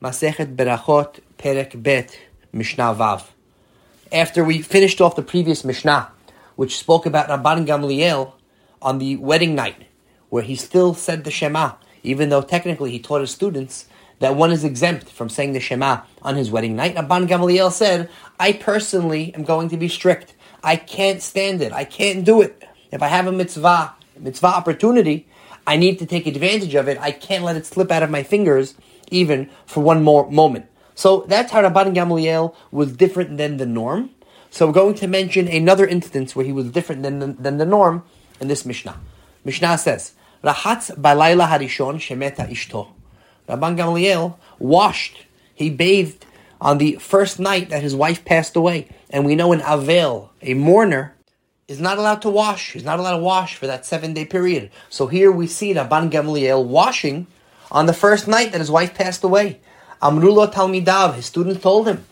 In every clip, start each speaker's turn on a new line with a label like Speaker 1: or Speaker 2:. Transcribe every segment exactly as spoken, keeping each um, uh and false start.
Speaker 1: Masechet Berachot, Perek Bet, Mishnah Vav. After we finished off the previous Mishnah, which spoke about Rabban Gamliel on the wedding night, where he still said the Shema, even though technically he taught his students that one is exempt from saying the Shema on his wedding night, Rabban Gamliel said, I personally am going to be strict. I can't stand it. I can't do it. If I have a mitzvah, mitzvah opportunity, I need to take advantage of it. I can't let it slip out of my fingers even for one more moment. So that's how Rabban Gamliel was different than the norm. So we're going to mention another instance where he was different than the, than the norm in this Mishnah. Mishnah says, Rahatz balayla harishon shemeta ishto. Rabban Gamliel washed, he bathed on the first night that his wife passed away. And we know an avel, a mourner, is not allowed to wash. He's not allowed to wash for that seven-day period. So here we see Rabban Gamliel washing on the first night that his wife passed away. Amru lo talmidav, his students told him,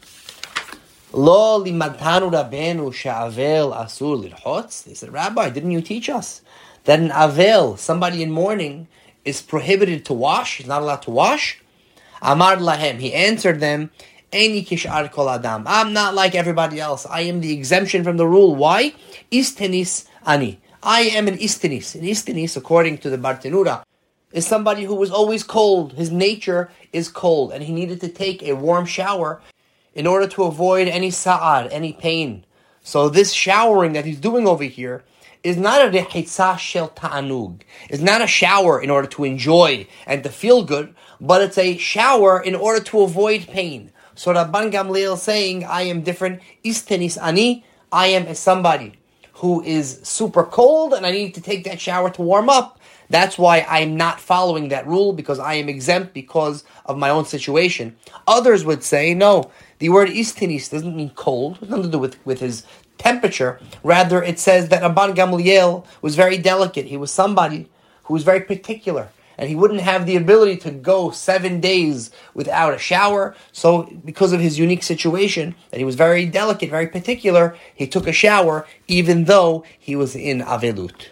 Speaker 1: Lo limadtanu rabenu she'avel asur lirchotz. They said, Rabbi, didn't you teach us that an avel, somebody in mourning, is prohibited to wash? He's not allowed to wash? Amar lahem, he answered them, Eini kish'ar kol adam. I'm not like everybody else. I am the exemption from the rule. Why? Istenis ani. I am an istenis. An istenis, according to the Bartenura, is somebody who was always cold. His nature is cold, and he needed to take a warm shower in order to avoid any sa'ad, any pain. So this showering that he's doing over here is not a rehitzah shel ta'anug. It's not a shower in order to enjoy and to feel good, but it's a shower in order to avoid pain. So Rabban Gamliel is saying, I am different. Istenis ani, I am a somebody who is super cold, and I need to take that shower to warm up. That's why I am not following that rule, because I am exempt because of my own situation. Others would say, no, the word istenis doesn't mean cold. It has nothing to do with, with his temperature. Rather, it says that Rabban Gamliel was very delicate. He was somebody who was very particular, and he wouldn't have the ability to go seven days without a shower. So because of his unique situation, that he was very delicate, very particular, he took a shower even though he was in Avelut.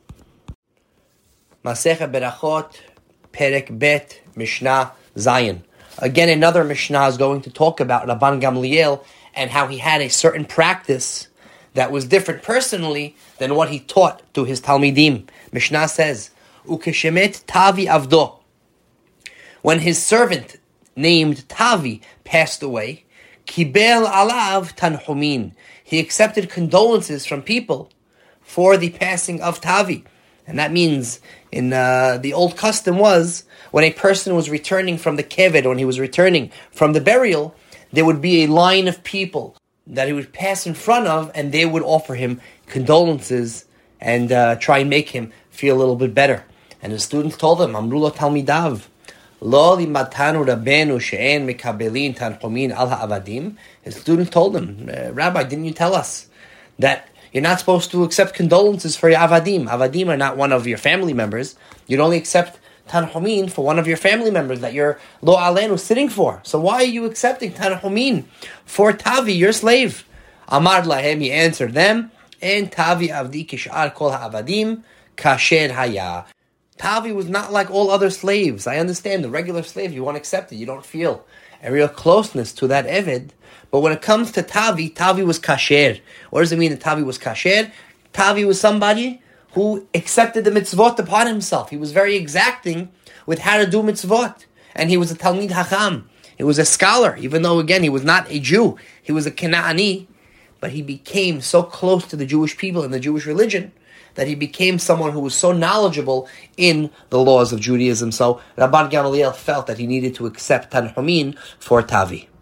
Speaker 1: Masechet Berachot, Perek Bet, Mishnah Zayin. Again, another Mishnah is going to talk about Rabban Gamliel and how he had a certain practice that was different personally than what he taught to his Talmidim. Mishnah says, Ukeshemet Tavi Avdo. When his servant named Tavi passed away, Kibel Alav Tanhumin. He accepted condolences from people for the passing of Tavi. And that means, in uh, the old custom was, when a person was returning from the keved, when he was returning from the burial, there would be a line of people that he would pass in front of, and they would offer him condolences and uh, try and make him feel a little bit better. And the students told him, Amru lo talmidav, Lo limatanu rabenu she'en mekabelin tanchumin al ha'avadim. His students told him, Rabbi, didn't you tell us that you're not supposed to accept condolences for your avadim? Avadim are not one of your family members. You'd only accept tanhumin for one of your family members that you're lo alenu sitting for. So why are you accepting tanhumin for Tavi, your slave? Amar lahem, he answered them, En Tavi avdi kish'ar kol ha'avadim kasher haya. Tavi was not like all other slaves. I understand the regular slave, you won't accept it. You don't feel a real closeness to that Eved. But when it comes to Tavi, Tavi was kasher. What does it mean that Tavi was kasher? Tavi was somebody who accepted the mitzvot upon himself. He was very exacting with how to do mitzvot. And he was a Talmid Hacham. He was a scholar, even though, again, he was not a Jew. He was a Kena'ani. But he became so close to the Jewish people and the Jewish religion that he became someone who was so knowledgeable in the laws of Judaism. So Rabban Gamliel felt that he needed to accept Tanhumin for Tavi.